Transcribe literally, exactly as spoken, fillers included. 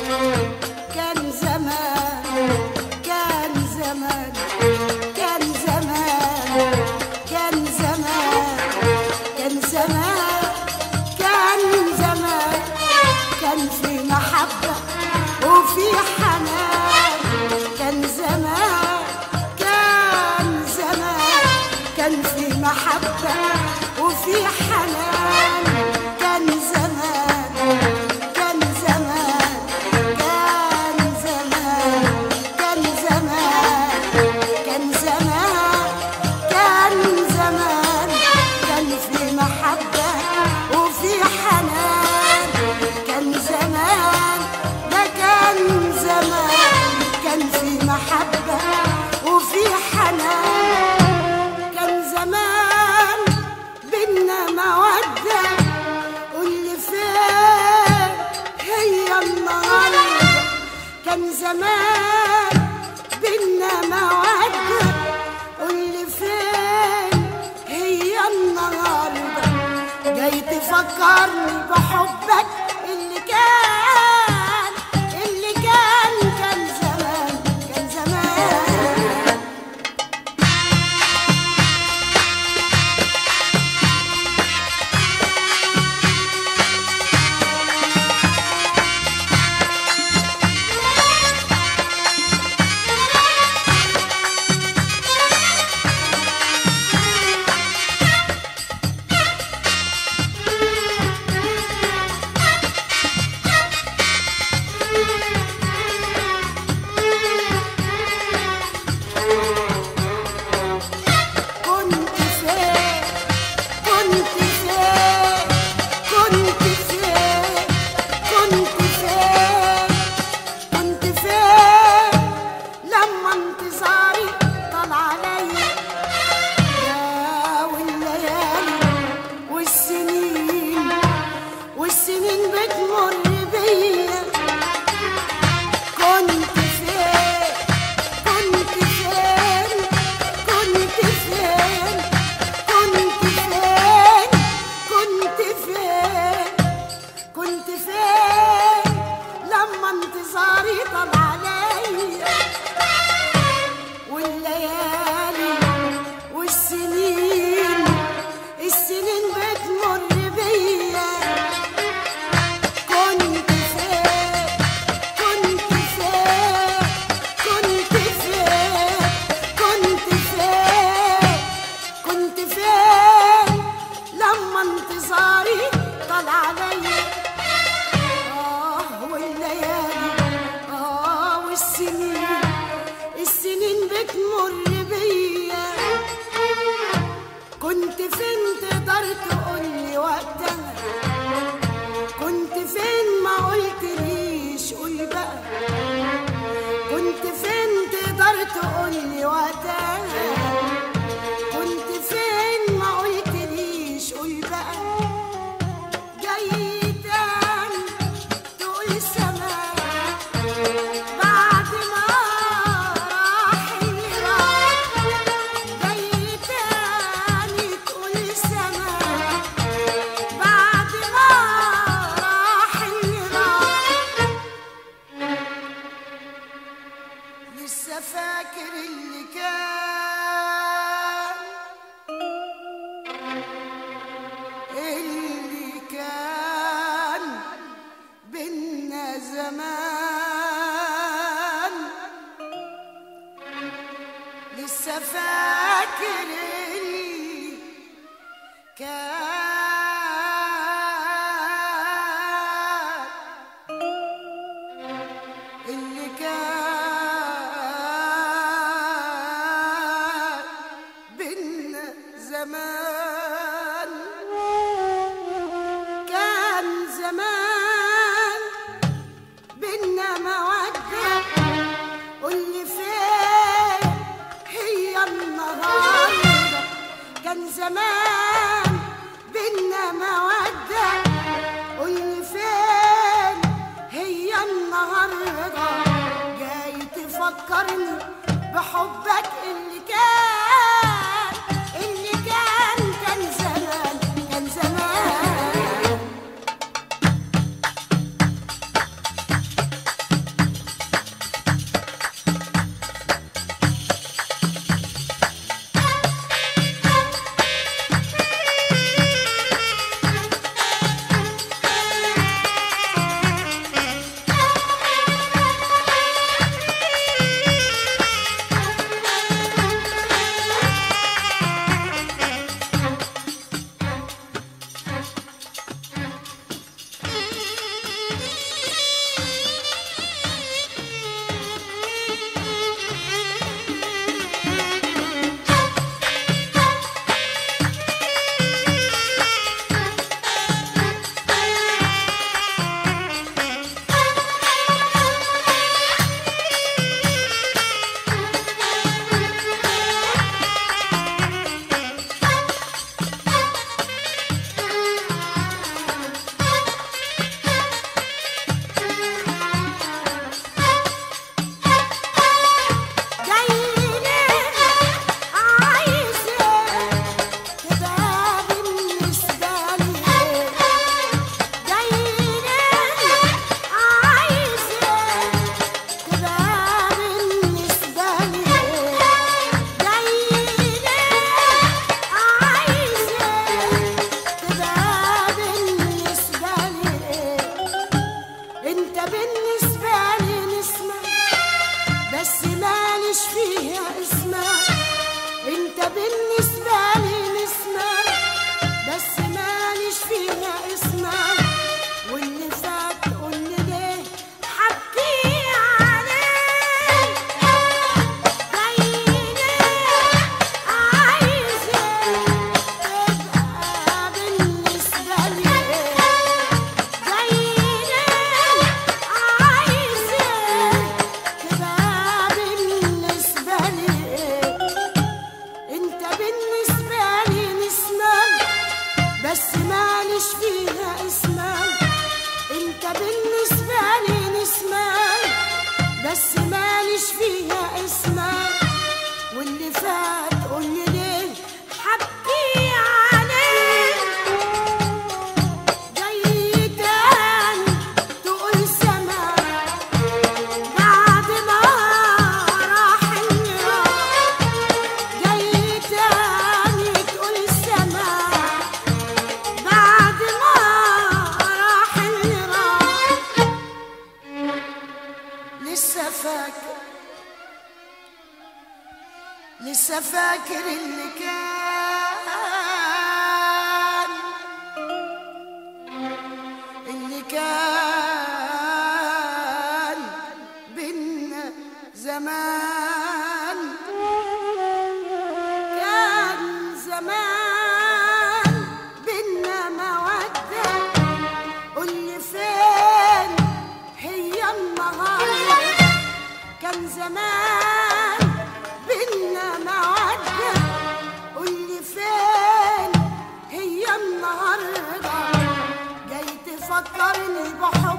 كان زمان كان زمان كان زمان كان زمان كان زمان كان زمان كان في محبة وفي حنان كان زمان كان زمان كان في محبة وفي حنان كان زمان كان زمان كان زمان كان زمان كان زمان كان زمان كان في محبة وفي حنان كان زمان ده كان زمان كان في محبة وفي حنان كان زمان بينا مودة واللي فين هي النهاردة كان زمان بينا مودة واللي فين هي النهاردة جاي تفكرني بحبك اللي كان اللي كان كان زمان كان زمان بحبك اللي كان اللي كان كان زمان كان زمان لسه فاكر لسه فاكر اللي كان اللي كان بينا زمان كان زمان بينا مودة قولي فين هي النهاردة كان زمان بينا مودة قولي فين هي النهاردة جاي تفكرني بحب